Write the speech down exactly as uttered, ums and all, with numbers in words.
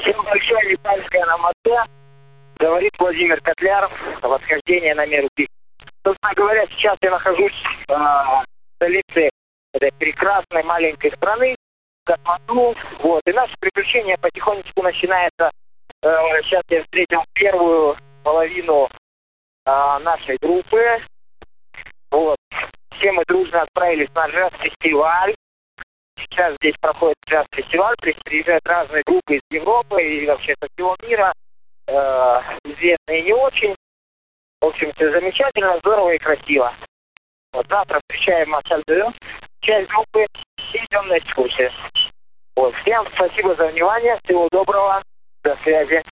Всем большое Непальское на моте. Говорит Владимир Котляров. Восхождение на меру пик. Собственно говоря, сейчас я нахожусь э, в столице этой прекрасной маленькой страны, Катманду. Вот. И наше приключение потихонечку начинается. Э, сейчас я встретил первую половину э, нашей группы. Вот. Все мы дружно отправились на джаз-фестиваль. Сейчас здесь проходит джаз-фестиваль, приезжают разные группы из Европы и вообще со всего мира, э, известные и не очень. В общем, все замечательно, здорово и красиво. Вот завтра встречаем Масальдю, часть группы, и идем на экскурсию. Вот. Всем спасибо за внимание, всего доброго, до связи.